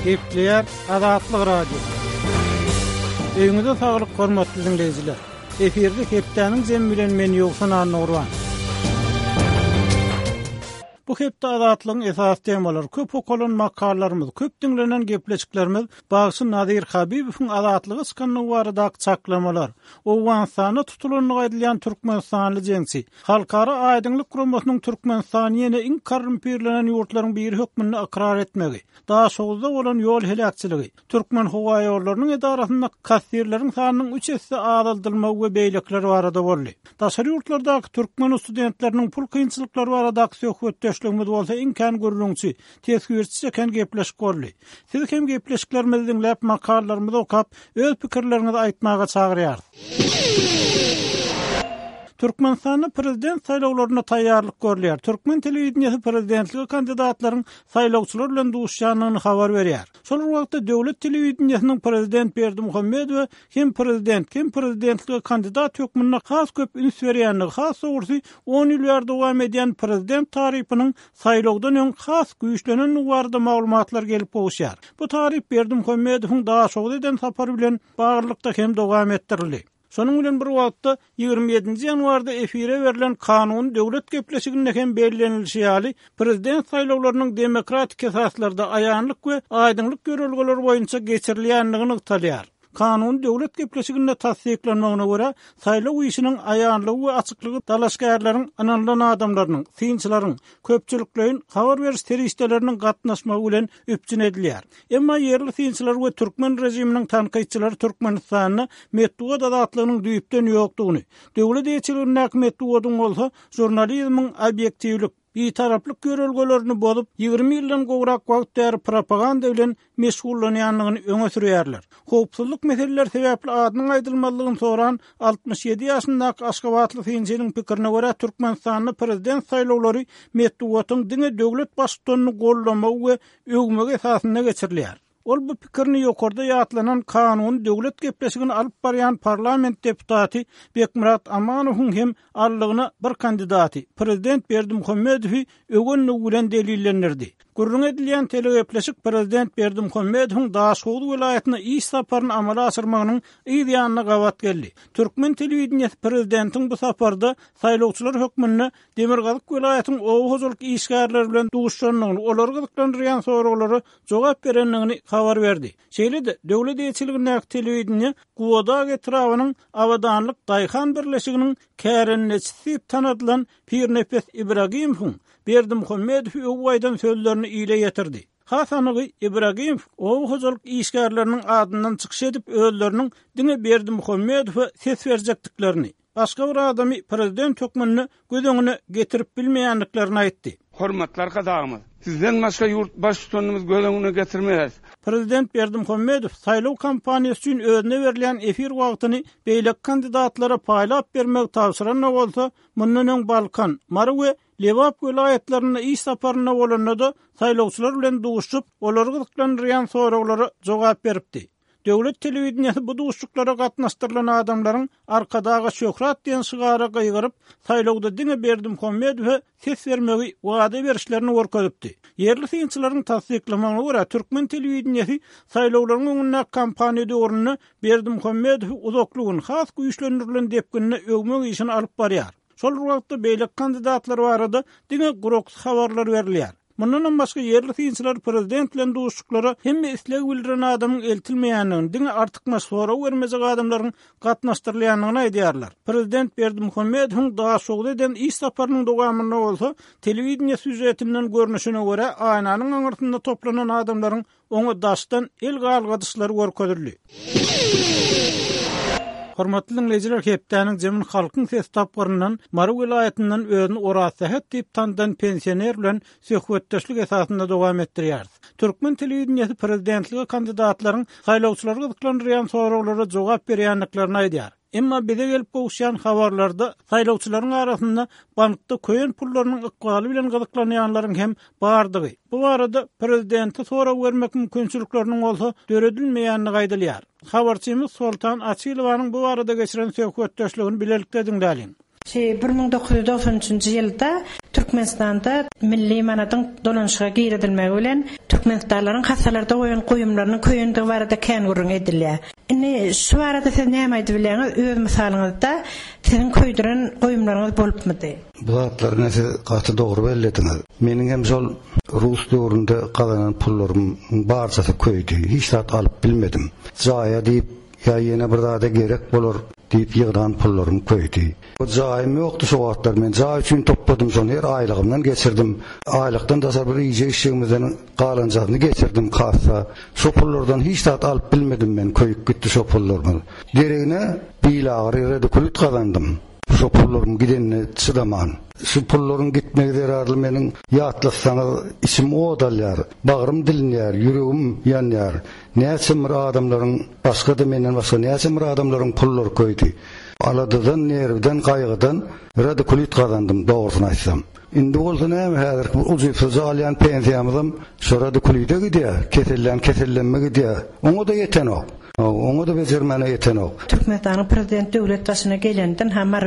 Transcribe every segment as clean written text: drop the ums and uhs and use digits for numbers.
Gepleyer Azatlyk Radio. Öňüňizde saglyk, hormatly dinleýijiler. Eferde hepdeniň jem bilen men ýoksan anurwan. Bu hepde azatlygyň esas temaları, köp okulan makalarymyz, köp dinlenen gepleşiklerimiz, Bagsy Nadir Habibowyň azatlygy skanyny barada çaklamalar, Owgansana tutulanlygy edilýän Türkmenistanly jeňsi, halkara aýdyňlyk guramasynyň Türkmenistan ýene iň korrumpirilenen ýurtlaryň biri hökmüni akrar etmegi, daha şowda bolan ýol helakçyligi, Türkmen howa ýollarynyň edarasynda kassirleriň sanynyň 3 hisse azaldylmagy we beýlekler barada boldy. Daşary ýurtlardaky Türkmen studentleriniň pul kynçylyklary barada söhbetleşýär. Bolsa imkan görülüňçi, tesgirçi eken gepleşik boldy. Siz hem gepleşiklerimizi dinläp, makallarymyzy okap, öz pikirlerinizi aýtmaga çagyrýar. Türkmenistan prezident saýlawlaryna taýýarlyk görülýär. Türkmen telewizionyasy prezidentligi kandidatlaryň saýlawçylar bilen duşýanyny habar berýär. Şol wagtda döwlet telewizionyanyň prezident Berdimuhammedow hem prezidentligi kandidat hökmüne has köp üns berýänligi, has soňsy 10 ýyl ýar dowam edýän prezident tarypynyň saýlawdan öň has güýçlenen uglarda maglumatlar gelip bolýar. Bu taryp Berdimuhammedowyň daha şowda eden sapary bilen baglykda hem dowam etdirildi. Şonuň bilen bir wagtda 27-nji ýanwarda efire berilen kanun döwlet gepleşiginde hem bellenilýär ýaly prezident saýlawlarynyň demokratik esaslarda aýanlyk we aýdyňlyk görelgeleri boýunça geçirilýänligini ýaly. Kanun döwlet gepleşiginde tasdiklenmegine görä saýlaw işiniň aýanlygy we açyklygy dalaşgärlaryň, ananlan adamlarynyň, synçylaryň, köpçüliklerin habar beriş teristleriniň gatnaşmagy bilen üpjün edilýär. Emma yerli synçylar we türkmen rejiminiň tanqytçylary Türkmenistanyny Medwedew adatlygynyň düýpden ýokdugyny, döwlet ýetkiliginiň Medwedew bolsa jurnalizmiň obyektiwlik bir taraplyk görelgelerini bolup 20 ýyldan gowrak wagt däri propaganda bilen meşgullanýanlygyny öňe sürýärler. Howpsuzlyk meseleleri sebäpli adynyň aýdylmalygyny soran 67 ýaşyndaky Aşgabatly synçynyň pikirine görä Türkmenistanyň prezident saýlawlary Medwedewyň diňe döwlet başçylygyny gollamagy we ögmegi esasyna geçirilýär. Ol bu pikirini ýokarda ýatlanan kanun döwlet gepleşigini alyp barýan parlament deputaty Bekmurat Amanowyň hem allygyna bir kandidaty prezident Berdimuhammedowy öňünde bilen delillendirdi. Gurrun edilýän telegepleşik prezident Berdimuhammedowyň Daşoğlu welaýatyna iş saparyny amala aşyrmagynyň ýa-da gawat geldi. Türkmen telewizionyasy prezidentiň bu saparda saýlawçylar hökmüne Demirgazyk welaýatynyň owuzlyk işgärleri bilen duşýanyny, olary gyzyklandyrýan soraglary jogap berenligini habar berdi. Şeýle-de döwlet ýetkiliginiň telewiziony Guwada etrawynyň awadanlyk Daýhan birleşiginiň kärenneçisi tanadylan Pirnefes Ibragimow Berdimuhammedow öwaydan sözlerini ýyla ýetirdi. Hasanygy Ibragimow owuzlyk işgärleriniň adyndan çykyş edip özleriniň diňe Berdimuhammedowa ses berjekdiklerini, başga bir adamy prezident hökmüne göz getirip bilmeýänliklerini aýtdy. Hormatly arkadaşlar, sizden başka yurt başçylarymyz göz getirmeýär. Prezident Berdimuhammedow saýlaw kampaniýasy üçin özüne berilýän efir wagtyny beýlek kandidatlara paýlap bermek tawsyranyna bolsa, mundan öň Balkan, Mary we Lewap welaýatlaryna iş saparyna bolanda saýlawçylar bilen duşup, olary gyzyklandyrýan soraglary jogap beripdi. Döwlet telewizionyasy bu duşuklara gatnaşdyrylan adamlaryň arkadaga şöhrat diýen şygara gaýgyryp, saýlawda diňe Berdimuhammedow ses bermegi wada berişlerini görkezipdi. Yerli synçylaryň tasdiklamagyna görä Türkmen telewizionyasy saýlawlaryň öňünde kampaniýa ornuny Berdimuhammedow uzaklygyny has güýçlendirilen depkinini ögmek işin alyp barýar. Şol wagtda beýlek kandidatlary barada diňe guruk habarlar berilýär. Mundan başga yerli synçylar prezident bilen duşuklary hem isleg bildiren adamyň eltilmeýänligini, diňe artykma sora bermejek adamlaryň gatnaşdyrylýanyny aýdýarlar. Prezident Berdimuhammedowyň daha şowda eden iş saparynyň dowamyna bolsa, telewizioniýa süjetinden görnüşine görä aýnanyň aňyrtynda toplanan adamlaryň oňa daşdan el galgadyşlary görkezildi. Hormatly dinleyijiler, hepdeniň jemin halkyň ses tapgyryndan Mary welaýatynyň özüni orasahat diýip tandan pensioner bilen söhbetdeşlik esasynda dowam etdirýär. Türkmen telewizionyasy prezidentligi kandidatlaryň saýlawçylary gyzyklandyrýan soraglary jogap berýänliklerini aýdýar. Emma bize gelip bolýan habarlarda saýlawçylaryň arasynda bankda köýen pullarynyň ykbaly bilen gyzyklanýanlaryň hem bardygy. Bu arada prezidenti sora bermek mümkinçilikleriniň bolsa döredilmeýänligi aýdylýar. Habarçymyz Sultan Açylowaň bu arada geçiren söhbetdeşligini bilelikde dinläliň. 1993-nji ýylda Türkmenistanda milli manatyň dolanşyga giredilmegi bilen Türkmenistanyň hasalarda goýan goýumlarynyň köýünde barada kän gurrun edilýär. Indi şu barada siz näme aýdyp bileňiz? Öz misalyňyzda siziň köýdüren goýumlaryňyz bolupmydy? Bu atlar näse gaty dogry belletiniz. Meniň hem şol Rus döwründe gazanan pullarym barçasy köýdi. Hiç zat alyp bilmedim. Zaýa diýip ya ýene bir zada gerek bolar diýip ýygdan pullarym köýdi. O zaýym ýokdy şu wagtlar. Men zaý üçin topladym şonu her aýlygymdan geçirdim. Aýlykdan da bir iýje işigimizden galanjagyny geçirdim kassa. Şu pullardan hiç zat alyp bilmedim men köýüp gitdi şu pullarmy. Deregine biýlagry redikulit kazandım. Şu pullarym gidenne çydaman. Şu pullarym gitmegi derarly meniň ýatlasaňyz içim odalýar, bagrym dilinýär, ýüregim ýanýar. Näçe bir adamlaryň başga da menden başga näçe bir adamlaryň pullary köýdi. Aladydan, nerwden, gaýgydan radikulit kazandym, dogrusyny aýtsam. Indi bolsa näme häzir uzypsy alýan pensiýamyzym şu radikulite gidýär, kesellenme gidýär. Oňa da ýetenok. Oňa da bejermene ýetenok. Türkmenistanyň prezident döwlet başyna gelenden hem Mar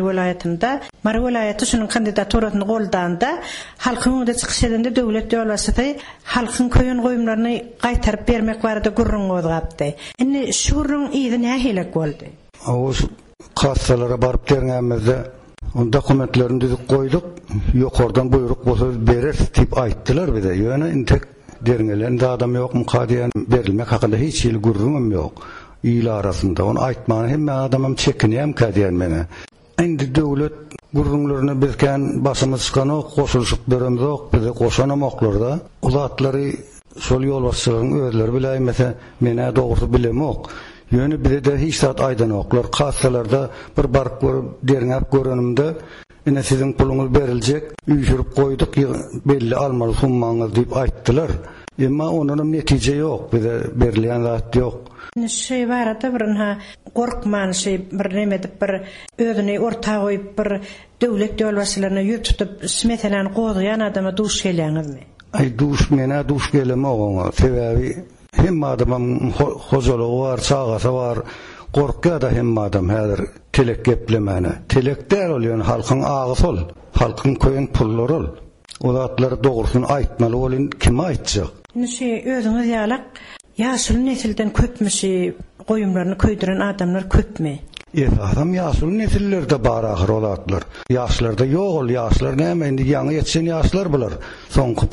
welaýaty şunun kandidaturyny goldanda halkyň öňünde çykyş edende döwlet ýolbaşçysy halkyň köýün goýumlaryny gaýtaryp bermek barada gurrun gozgapdy. Indi şu gurrun ýygy nähilek boldy? O kassalara baryp derňämizde on dokumentlerini düzüp koyduk. Yokordan buyruk bolsa berer diýip aýtdylar bize. Ýöne intek derňelerde adam ýok, mukadiýan berilmek hakynda hiç ýyl gurrunum ýok. Ýyl arasynda onu aýtmagy hem adamym çekinýär kadiýan mene. Indi döwlet gurrunlaryny bizken başymyz çykany goşulyp beremiz ok, bize goşanamoklarda. Uzatlary şol ýolbaşçylaryň özleri biläýmese mene dogry bilemok. Ýöne bize de hiç zat aýdan oklar. Kassalarda bir baryp derňäp görenimde ine siziň puluňyz beriljek, üýşürip goýduk, belli almaly summaňyz diýip aýtdylar. Emma onuň netije ýok, bize berilýän zat ýok. Şey barada birine gorkman bir näme dip bir özüni orta goýup bir döwlet ýolbaşçylaryna ýüz tutup meseleni goýan adama duş gelýäňizmi? Mene duş geleme oňa. Sebebi hem adamym hojalygy bar, çağasy bar. Gorkýa da hem adam häzir telek geplemene. Telekler bolýan halkyň agy ol, halkyň köýün pullary ol. Olatlar dogrusyny aýtmaly bolyn kim aýtjak? Näşe özüňiz ýalak ýaşyl nesilden köpmüşi goýumlaryny köýdüren adamlar köpmi? Adam ýaşyl nesillerde bar ahir olatlar. Ýaşlarda ýok, ýaşlar näme indi ýaňy ýetişen ýaşlar bular. Soňky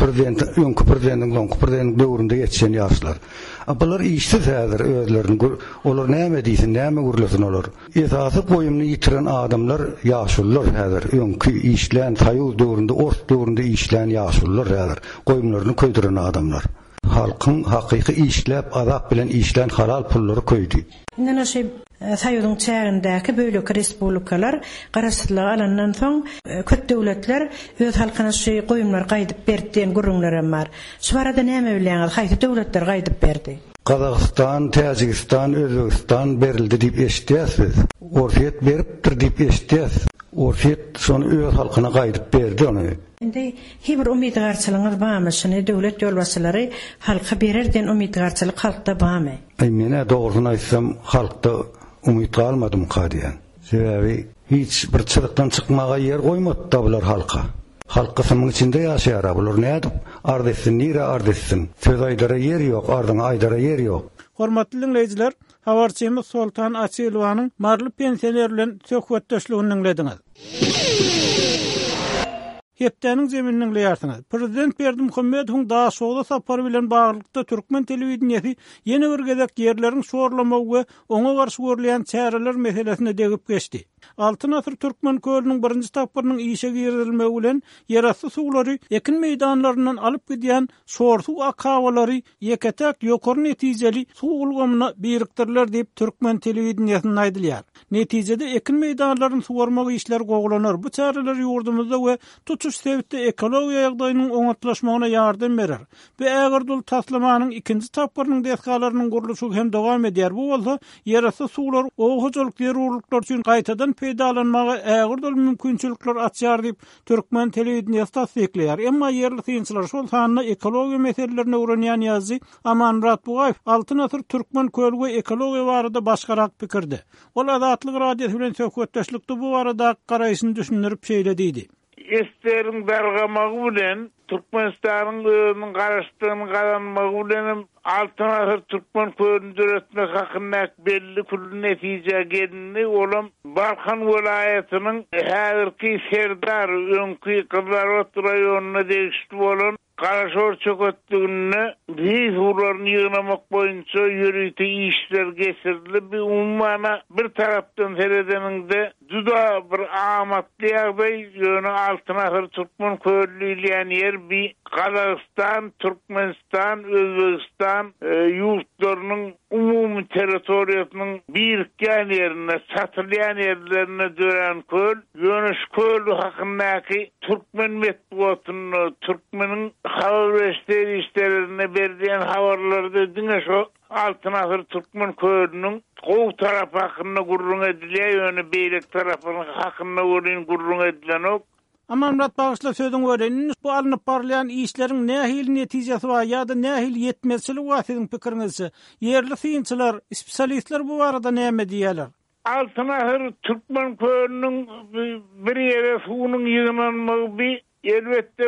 prezident döwründe ýetişen ýaşlar. Bular işsiz häzir özlerini olar näme diýsin, näme gurlasyň olar. Esasy goýumny ýitiren adamlar ýaşullar häzir. Öňkü işlän taýyl döwründe, ors döwründe işlän ýaşullar häzir. Goýumlaryny köýdüren adamlar. Halkyň hakyky işläp, azap bilen işlän halal pullary köýdi. Näme şey Saýydyň çägindäki böýleki respublikalar garaşdyrlygy alandan soň köp döwletler öz halkyna şu goýumlar gaýdyp berdiň gurrunlar bar. Şu barada näme bileňiz? Haýsy döwletler gaýdyp berdi? Kazakistan, Tajikistan, Özbekistan berildi diýip eşitýäsiz. Orfiýet beripdir diýip eşitýäs. Orfiýet şonu öz halkyna gaýdyp berdi onu. Indi hiber umidgarçylygyňyz barmy? Şunu döwlet ýolbaşçylary halka bererden umidgarçylyk halkda barmy? Mene dogrusyny aýtsam halkda umid almadym kadiýan. Sebebi hiç bir çyrykdan çykmaga ýer goýmady da bular halka. Halk kısmının içinde ýaşaýar bular. Ne edip ardetsin, nire ardetsin. Söz aýdara ýer ýok, ardyňa aýdara ýer ýok. Hormatly dinleýijiler, habarçymyz Sultan Açylowanyň marly pensioner bilen söhbetdeşligini dinlediňiz. Hepdeniň zemininiň leýärsiňiz. Prezident Berdimuhammedowyň daha soňky sapary bilen baglykda Türkmen telewizionyny ýene bir gezek ýerleriň şorlamagy we oňa garşy görülen çäreler meselesine degip geçdi. Altyn asr Türkmen kölüniň birinji taparynyň işe girilmegi bilen ýerasty suwlary ekin meýdanlaryndan alyp gidýän şorsuw akawalary ýeketek ýokary netijeli suw ulgamyna birikdirler diýip Türkmen telewizionyny aýdylýar. Netijede ekin meýdanlaryny suwarmagy işler gogulanar. Bu çäreler ýurdumyzda we tutuş sebäpli ekologiýa ýagdaýynyň oňatlaşmagyna ýardam berer. Bu ägirdul taslamanyň ikinji taparynyň deskalarynyň gurulşy hem dowam edýär. Bu bolsa ýerasty suwlar o hojalyk ýerurluklar üçin gaýtadan peýdalanmagy ägirdul mümkinçilikler açýar diýip Türkmen telewizionyny tasdikleýär. Emma ýerli synçylar şol sanyna ekologiýa meselelerine öwrenýän ýazy Aman Murat Bugaýew altyn asr Türkmen kölüge ekologiýa barada başgarak pikirdi. Ol Azatlyk radiosu bilen söhbetdeşlikde bu barada garaýyşyny düşündirip şeýle diýdi. Esterin bergamagy bilen Türkmenistan'ın özünün garaşdığını kazanmagy bilen altın asır Türkmen köýünde öğretmek hakkında belli kullu netice geldi. Olam Balkan vilayetynyň häzirki Serdar öňkü Kızlarot raýonuna degişli bolan Karaşor çöketdigini biz urlarını yığınamak boyunca yürüytü işler geçirdi. Bir ummana bir taraftan seyredeninde juda bir amatly ýagdaý ýöne altın asır Türkmen köýlüýän yer bir Kazakistan, Türkmenistan, Özbekistan yurtlarynyň umumy territoriýasynyň birikýän ýerine, satylýan ýerlerine dören köl, ýöne şu köl hakyndaky Türkmen metbuatyny, Türkmeniň habar işlerine berdiğin haberlerde diňe şu altın asır Türkmen köýünüň gow tarapy hakynda gurrun edilýär, ýöne beýlek tarapynyň hakynda gurrun edilen ok. Ama Murat Bağışla sözün öğreniniz, bu alınıp barlayan işlerin nähil netijesi var ya da nähil yetmezçilik var sizin pikiriňizçe. Yerli synçylar, spesialistler bu arada näme diýerler? Altın asır Türkmen köýünüň bir ýere suwunyň ýygnanmagy bir elbette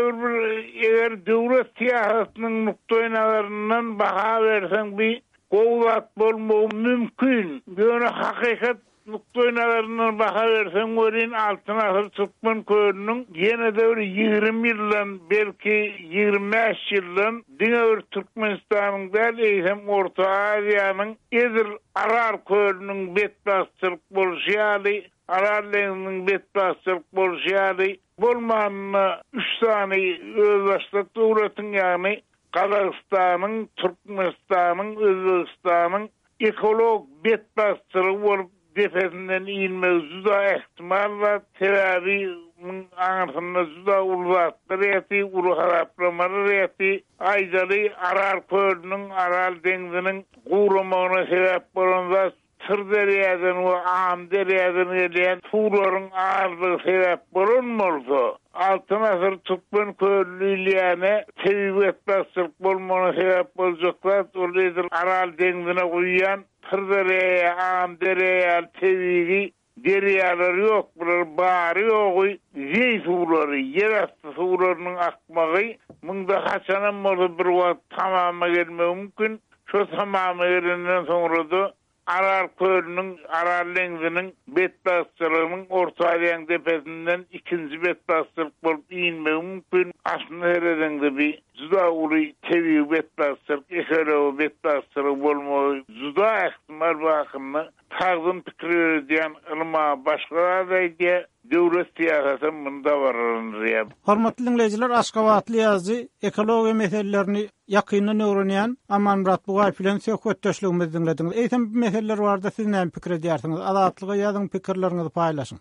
eğer devlet siyasetinin noktalarından baha versen bir kuvvet bolmağı mümkün. Böyle hakikat noktalarından baha versen orin altın asır Türkmen köýünüň yine de 20 ýyldan belki 25 ýyldan diňe Türkmenistan'ın da Orta Aziýanyň Edir Arar köýünüň betbastyrlyk bolýaly, Ararlygynyň betbastyrlyk bolýaly. Bolmanna 3 tane özbaşlık devletin yani Kazakistan'ın, Türkmenistan'ın, Özbekistan'ın ekolog betbastırı olup defesinden inmez juda ihtimal var. Teravimin anasında juda ulvattır eti, ulu haraplamalar eti, aydalı Arar köylünün, Aral denginin kuğramağına sebep bolan Tır derýäden we am derýäden gelen suwlaryň ağırlygy sebäp bolanmasa, altın asır Türkmen köýlüýäne sebäp etmek bolmana sebäp boljaklar. Olaydyr Aral dengine goýýan tır derýä, am derýä, tebigi derýäler ýok, bular bary ýok. Ýeý suwlary, ýerasty suwlarynyň akmagy munda haçanam bir wagt tamama gelmegi mümkin. Şu tamama gelenden soňra da Arar köylünün, Arar lengzinin betbastırlığının Orta Aziýanyň tepesinden ikinci betbastırlyk bolup inmegi mümkin. Aslında her edende bir juda uly tebii betbastırlyk, ekologi betbastırlyk bolmagy juda ihtimal bakymda tagdym pikir edýän ilma başgalar diýe döwlet siýasaty munda bararyndyr. Hormatly dinleyijiler, Aşgabatly ýazy ekologiýa meselelerini ýakyndan öwrenýän Aman Murat Bugay bilen söhbetdeşligimizi dinlediňiz. Eýsem bu meseleler barada siz näme pikir edýärsiňiz? Azatlyga ýazyň pikirlerinizi paýlaşyň.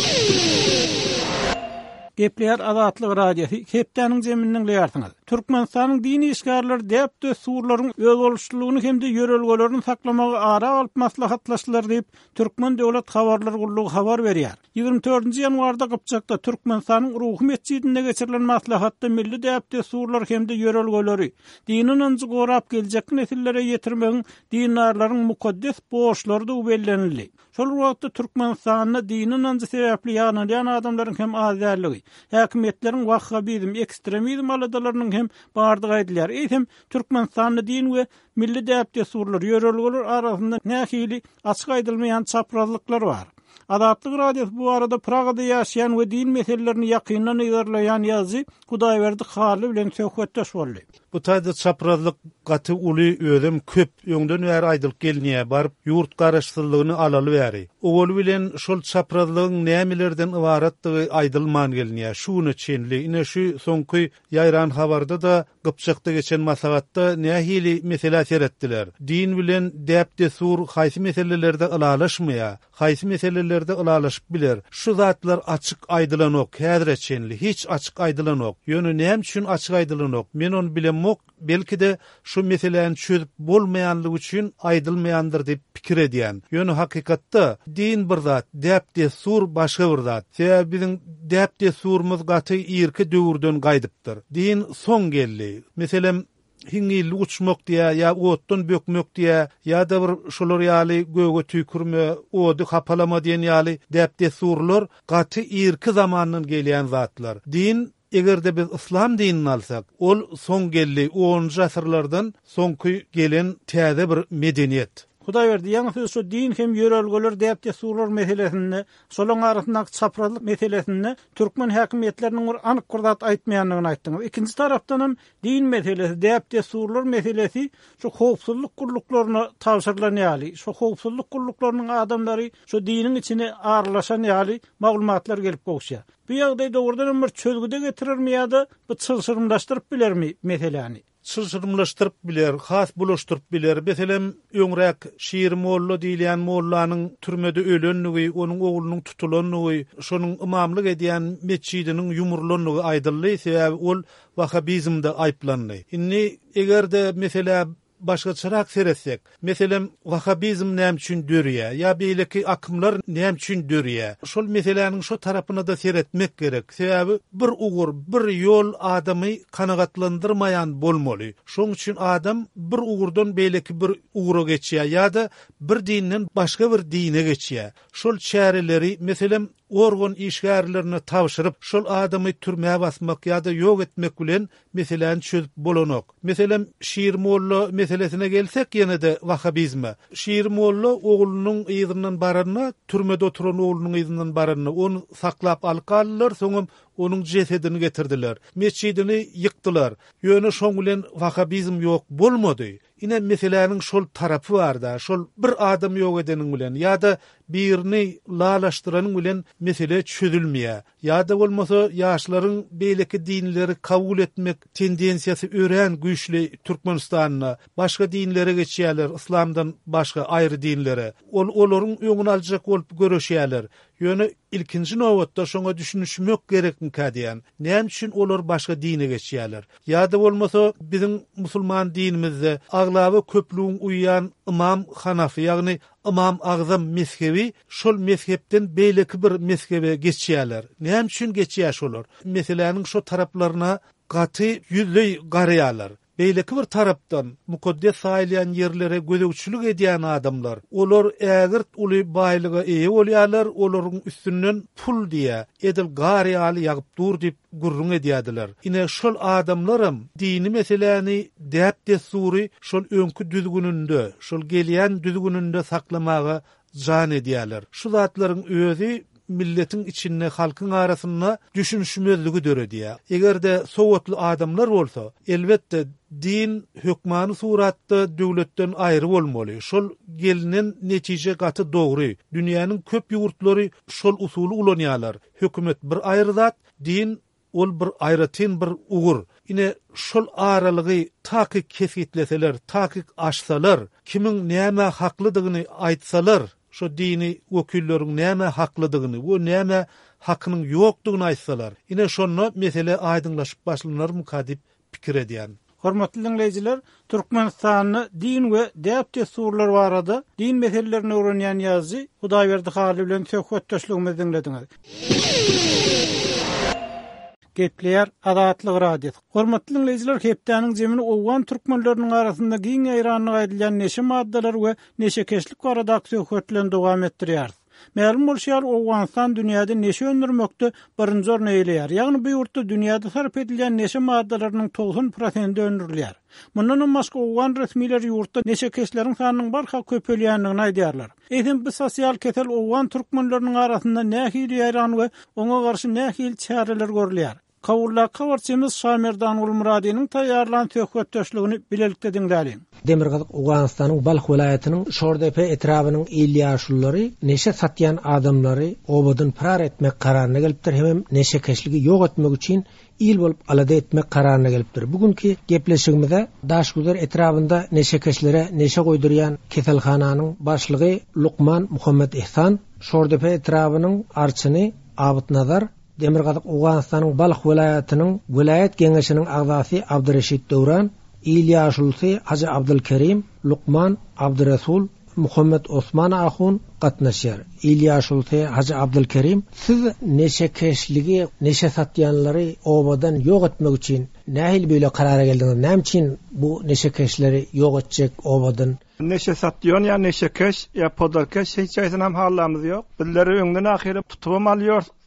Gepler Azatlyk radiosu Kepdäniň jeminiň leýärsiňiz. Türkmenistanyň dini işgärleri däpde suwlaryň öz boluşçylygyny hemde ýörelgelerini saklamagy ara alyp maslahatlaşdylar diýip Türkmen döwlet habarlar gurulugy habar berýär. 24-nji ýanwarda Gypçakda Türkmenistanyň Ruhy mescidinde geçirilen maslahatda milli däpde suwlar hemde ýörelgeleri dini nanjy gorap geljek nesillere ýetirmegiň dinarlaryň mukaddes borçlary da bellenildi. Şol wagtda Türkmenistanyň dini nanjy sebäpli ýanylýan adamlaryň hem azadlygy, häkimetleriň wahhabizm, ekstremizm aladalarynyň hem bardygy edilýär. Eýsem Türkmenistanyň din we milli däpde suwlar ýörelgeler arasynda nähili açyk aýdylmaýan çaprazlyklar bar. Azatlyk radiosu bu arada Pragada ýaşaýan we din meselelerini ýakyndan ýerleýän ýazy Hudaýberdi Haly bilen söhbetdeş boldy. Bu taýda çaprazlyk gaty uly ödüm köp ýöňden bäri aýdylyp gelnýär, baryp ýurt garaşdyrlygyny alaly bäri. Ol bilen şol çaprazlygyň nämelerden ibaratdygy aýdylman gelnýär. Şunu çenli, ine şu soňky ýaýran habarda da Gypçakda geçen maslahatda nähili mesele seretdiler. Din bilen däpde sur haýsy meselelerde ilalaşmaýar, haýsy meselelerde ilalaşyp biler. Şu zatlar açyk aýdylanok, häzir çenli, hiç açyk aýdylanok. Ýöne näme üçin açyk aýdylanok? Men onu bilemok, belki de şu meselelerini çözüp bolmayanlygy üçin aýdylmaýandyr diýip pikir edýän. Ýöne hakykatda din bir zat, däpde sur başga bir zat. Sebäbi biziň däpde surumuz gaty ýerki döwürden gaýdypdyr. Din soň geldi. Meselem hiňil uçmak diýä, ýa otdan bökmek diýä, ýa-da bir şolar ýaly göge tüýkürme, ody hapalama diýen ýaly däpde surlar gaty ýerki zamanyň gelýän zatlar. Din egerde biz islam dinini alsak, ol son gelli 10-njy asyrlardan soňky gelen täze bir medeniyet. Hudaý berdi, ýa-ni şu din hem ýörelgeler diýip tesurlar meselesini, şolaň arasyndaky çaprazlyk meselesini türkmen häkimetleriniň bir anyk gurdat aýtmaýanlygyny aýtdyňyz. Ikinji tarapdan hem din meselesi diýip tesurlar meselesi şu howpsuzlyk guruluklaryna tawsyrlan ýaly, şu howpsuzlyk guruluklarynyň adamlary şu dinin içine arlaşan ýaly maglumatlar gelip gowşýar. Bu ýagdaýda ordan bir çözgüde getirirmi ýa-da bu çylşyrmlaşdyryp bilermi meseleni? Çylşyrmlaşdyryp biler, has bulaşdyryp biler. Meselem öňrek şiir mollu diýilen mollanyň türmede ölenligi, onuň oglunyň tutulanlygy, şonuň imamlyk edýän meçidiniň ýumurlanlygy aýdyldy, sebäbi ol Wahhabizmde aýplandy. Inni egerde mesela başga çırak seretsek, meselem Wahhabizm näme üçin dörýär, ýa beýleki akymlar näme üçin dörýär. Şol meseleniň şu tarapyna da seretmek gerek. Sebäbi bir ugur, bir ýol adamy kanagatlandyrmaýan bolmaly. Şoň üçin adam bir ugurdan beýleki bir ugura geçýär, ýa-da bir dinden başga bir dine geçýär. Şol çäreleri meselem organ işgärlerini tawşyryp şol adamy türmäge basmak ýa-da ýok etmek bilen meseleni çözüp bolanok. Meselem şiir mollu meselesine gelsek ýene-de Wahhabizme. Şiir mollu oglunyň ýygynyň baranyna, türmede oturan oglunyň ýygynyň baranyna onu saklap alkalylar, soňra onuň jesedini getirdiler. Meçidini ýykdylar. Ýöne şoň bilen Wahhabizm ýok bolmady. Ine meseleniň şol tarapy bar da, şol bir adam ýok edeniň bilen ýa-da birini lalaşdyranyň bilen mesele çözülmeýär. Ýa-da bolmasa ýaşlaryň beýleki dinleri kabul etmek tendensiýasy ören güýçli Türkmenistanyna, başga dinlere geçýärler, islamdan başga aýry dinlere. Olaryň öňüni aljak bolup görüşýärler. Ýöne ilkinji nowatda şoňa düşünüşmek gerekmi diýen. Näme üçin olar başga dine geçýärler? Ýa-da bolmasa biziň musulman dinimizde aglaby köplüğün uýan Imam Hanafi, ýagny Imam Agzam mezhebi, şol mezhepden beýleki bir mezhebe geçýärler. Näme üçin geçýär şolar? Meseleniň şu taraplaryna gaty ýüzlü garaýarlar. Beýleki bir tarapdan mukaddes saýlayan ýerlere gözegçilik edýän adamlar, olar ägirt uly baýlyga eýe bolýarlar, olaryň üstünden pul diýe edil garyaly ýagyp dur diýip gurrun edýärdiler. Ine şol adamlarym dini meseleni däp desuri şol öňkü düzgününde, şol gelýän düzgününde saklamaga jan edýärler. Şu zatlaryň özi milletin içinde, halkın arasında düşünüşmezligi dörediýär. Egerde sowatly adamlar bolsa, elbette din hökmany suratda döwletden aýry bolmaly. Şol gelinen netije gaty dogry. Dünýäniň köp ýurtlary şol usuly ulanýarlar. Hökümet bir aýry zat, din ol bir aýratyn bir ugur. Ine şol aralygy taky kesitleseler, taky aşsalar, kimiň näme haklydygyny aýtsalar, şu dini wekilleriň näme haklydygyny, bu näme hakynyň ýokdugyny aýtsalar, ine şonu mesele aýdynlaşyp başlanarmy kadip pikir edýän. Hormatly dinleyijiler, Türkmenistanyny din we däp tesurlar barada din meselelerini öwrenýän ýazgy Hudaýberdi Haly bilen söhbetdeşligimizi dinlediňiz. Gepler Adatlyk radio. Hormatly dinleyijiler, hepdäniň jemini owgan türkmenleriniň arasynda giň aýranlyk edilýän neşe maddalar we neşe keşlik barada söhbetlen dowam etdirýär. Ma'lum bolýar, Owganistan dünýäde neşe öndürmekde birinji orna eýleýär. Ýagny bu ýurtda dünýäde sarf edilýän neşe maddalarynyň 90% öndürilýär. Mundan başga Owgan resmiler ýurtda neşe keşleriň sanynyň barha köpelýändigini aýdýarlar. Eýsem bu sosial kesel Owgan türkmenleriniň arasynda nähili ýaran we oňa garşy nähili çäreler görülýär. Kawulla kawarçymyz Şamerdan Ulmuradynyň taýýarlan söhbetdeşligini bilelikde dinläliň. Demirgazyk Owganistanyň Balx welaýatynyň Şordepe etrabynyň ýaşullary neşe satýan adamlary obadyn pirar etmek kararyna gelipdir, hem neşe keşligi ýok etmek üçin il bolup alada etmek kararyna gelipdir. Bugünkü gepleşigimizde Daşguzar etrabynda neşe keşlere neşe goýdurýan keselhananyň başlygy Lukman Muhammed Ihsan, Şordepe etrabynyň arçyny Abyt Nazar, Demirgazyk Owganistanyň Balx welaýatynyň welaýat geňeşiniň agzasy Abdurreşid Dowran, il ýaşulsy Haji Abdulkerim, Lukman Abdurrasul, Muhammed Osman Ahun gatnaşýar. Il ýaşulsy Haji Abdulkerim, siz neşe keşligi, neşe satýanlary obadan ýok etmek üçin nähil böyle karara geldiňiz? Näme üçin bu neşe keşleri ýok etjek obadan? Neşe satýan ýa neşe keş ýa podarkeş hiç aýsynam hallamyz ýok. Bizleri öňden ahyry tutup alýar.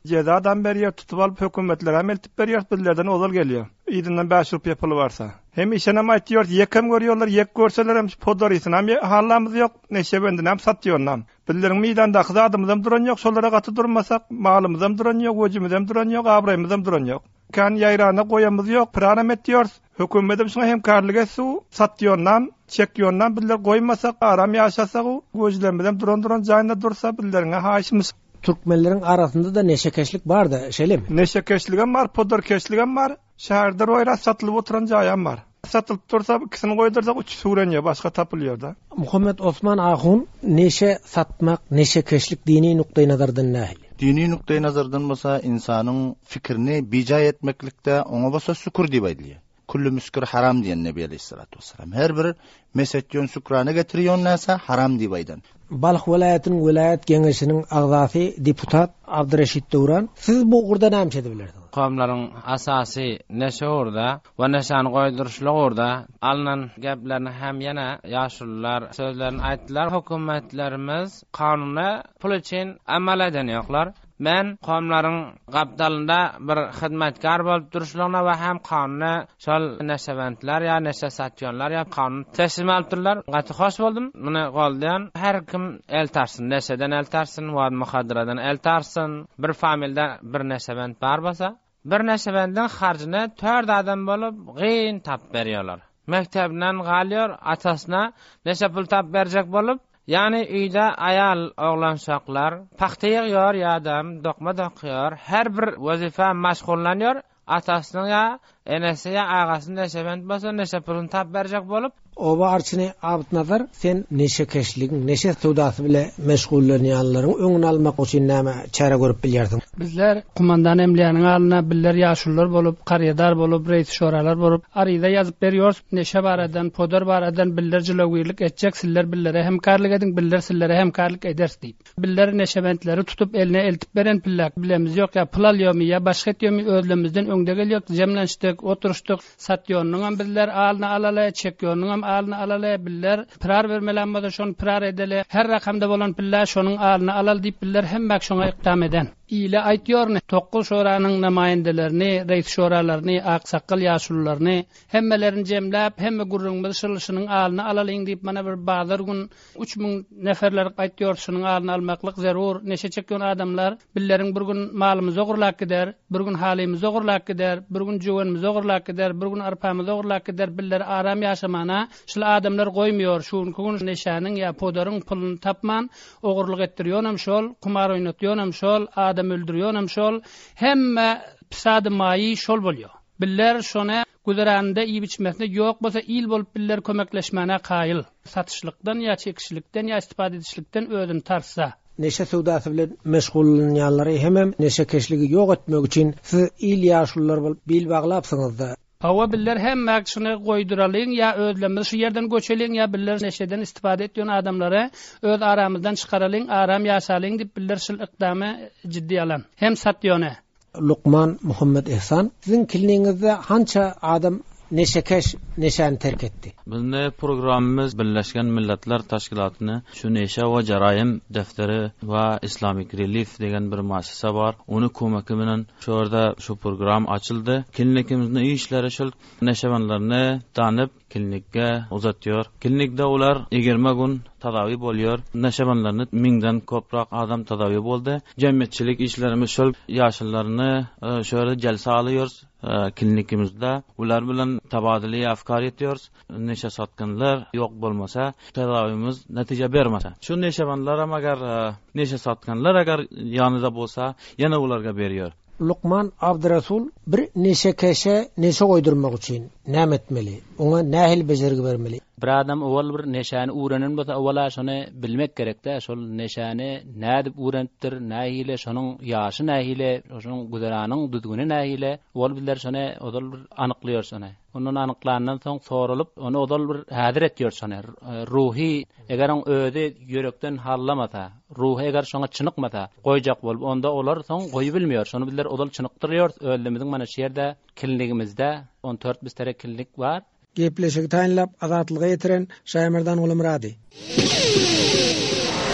Cezadan beriyer tutup alıp hökümetler ameltip beriyer billerden ozal geliyor. İdinden 5 rupiye pulu varsa. Hem işenem aytıyor, yekem görüyorlar, yek görseler hem podor isin. Hem hallamız yok, neşe bendin hem satıyorlar. Billerin meydanda kızadımız hem duran yok, solara katı durmasak, malımız hem duran yok, öcümüz hem duran yok, abrayımız hem duran yok. Kan yayrana koyamız yok, praram ettiyoruz. Hökümetim şuna hem karlıga su satıyorlar, çekiyorlar, biller koymasak, aram yaşasak, gözlerimiz hem duran cayında dursa billerine haşımız. Türkmenlerin arasında da neşekeşlik var da şöyle mi? Neşekeşligem var, podorkeşligem var. Şehirde royra satılıp oturan jayam var. Satılıp dursa ikisini koydursak 3 sureniyor, başka tapılıyor da. Muhammed Osman Ahun neşe satmak, neşekeşlik dini nuktayı nazardan nähil? Dini nuktayı nazardan bolsa insanın fikrini bijay etmeklikde ona bolsa şükür diýip aýdylýar. Kullu müskür haram diýen Nebi Aleyhissalatu vesselam. Her bir mesetjon şükrany getirýän näse haram diýip aýdan. Balx vilayatynyň vilayat geňeşiniň agzasy deputat Abdurreşit Dowran, siz bu gurda näme edebilirsiniz? Kavmlaryň asasy neşe orada we neşany goýduruşlyk orada alınan geplerini hem ýana ýaşullar sözlerini aýtdylar. Hökümetlerimiz kanuny pul üçin amal edenýoklar. Men kavmlaryň gapdalynda bir hyzmatkar bolup duruşlygyna we hem kanuny şol neşewentler ýa neşe satýanlar ýa kanuny teslim alypdyrlar. Gaty hoş boldum. Muny goldayan her kim eltarsyn, neşeden eltarsyn, we muhadiradan eltarsyn. Bir familde bir neşewent bar bolsa, bir neşewendiň harjyny 4 adam bolup gyn tap berýärler. Mektebden galýar, atasyna neşe pul tap berjek bolup, yani üyde ayal oğlanşaklar paxta ýygýar ýa-da dokma dokýar, her bir wazifa maşgullanýar, atasynyň ýa enesi ýa agasyny neşewent bolsa neşe pulun tap berjek bolup, oba arçyny Abd Nazar, sen neşekeşligiň, neşe sowdasy bilen meşgullanýanlaryň öňüni almak üçin näme çara görüp bilýärsiň? Bizler kumandan emliýanyň alyna biller ýaşullar bolup, qarýadar bolup, reis şoralar bolup, aryda ýazyp berýär, neşe baradan, podar baradan biller jylawyrlyk etjek, sizler billere hemkarlyk ediň, biller sizlere hemkarlyk eders diýip. Biller neşewentleri tutup eline eltip beren pillak bilemiz ýok ýa pul alýarmy ýa başga etýärmi özlemizden öňde gelýär, jemlenşdik, oturuşdyk, satýanyň biller alyna alala, çekýanyň alyna alala, biller pirar bermelenmede şonu pirar edele, her rakamda bolan piller şonuň alyna alal diýip biller hemmek şoňa ikdam eden. İle aýtýarny, tokul şoranyň namayendelerini, reis şoralaryny, aksakal ýaşullaryny hemmelerini jemläp, hemme gurrunmyz şylşynyň alyna alalyň diýip mana bir bazar gün 3000 neferler aýtýar şonuň alyna almaklyk zerur. Neşe çekýän adamlar billerin bir gün malymyzy ogurlap gider, bir gün halymyzy ogurlap gider, bir gün jowanymyzy ogurlap gider, bir gün arpamyzy ogurlap gider, biller aram ýaşamana şol adamlar goýmuyor. Şuň gün neşäniň ýa podaryň puluny tapman, ogurlyk etdirýär şol, kumar oýnatýar şol, öldürýär şol, hemme pisady maýy şol bolýar. Biller şona güzerände iýip içmesine ýok bolsa il bolup biller kömekleşmäne gaýyl. Satışlykdan ýa çekişlikden ýa istifade edişlikden özüni tarsa. Neşe sowdasy bilen meşgullanýanlary hemem neşekeşligi ýok etmek üçin siz il ýaşullar bolup bil baglapsyňyz-da. Hawa biller hemme şunu goýduralyň ýa özlemde şu ýerden göçeliň ýa biller neşeden istifade etýän adamlara öz aramyzdan çykaralyň, aram ýaşalyň diýip biller şol ikdamy jiddi alan. Hem satýany. Luqman Muhammed Ehsan, sizin kiliniňizde hança adam neşekeş neşani terk etdi? Bizde programımız Birleşken Milletler Teşkilatyny şu neşe we jarayym defteri we Islamic Relief degen bir muassasa bar. Onu kömeki bilen şurada şu program açyldy. Klinikimizde işleri şol neşevanlaryny tanyp klinikge uzatýar. Klinikde ular 20 gün tadawi bolýar. Neşevanlaryny 1000den köprak adam tadawi boldy. Jemgyýetçilik işlerimiz şol ýaşyllaryny şöyle jalsa alýar. Klinikimizde ular bilen tabadily afkar etýärys. Neşe satkanlar ýok bolmasa, tedawimiz natija bermese. Şu neşevanlar agar neşe satkanlar agar ýanyda bolsa, ýana ularga berýär. Luqman Abdurasul bir neşekeşe neşe goýdurmak üçin näme etmeli? Oňa nähil bejergi bermeli? Bir adam awal bir neşani öwrenen bolsa awala şonu bilmek gerek-de, şol neşani nädip öwrenipdir, nähile şonuň ýaşy nähile, şonuň güzeranyň düzgüni nähile, ol biller şonu odal bir anyklýar şonu. Onun anyklanandan soň soralyp, onu odal bir häzir etýär şonu. Ruhi eger oň özi ýörekden hallamasa, ruhi eger şoňa çynykmasa, goýjak bolup, onda olar soň goýup bilmeýär. Şonu biller odal çynykdyrýar. Öldümiziň mana şu ýerde klinikimizde 14 biztere klinik bar. Gepleşik taýinlap azatlyga ýetiren Şaýmerdan Ulumrady.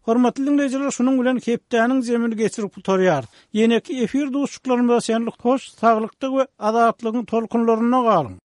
Hormatly dinleyijiler, şunun bilen hepdäniň zemini geçirip oturýar. Ýene-ki efir duşuklarymyza senlik hoş, saglykdyk we azatlygyň tolkunlaryna galyň.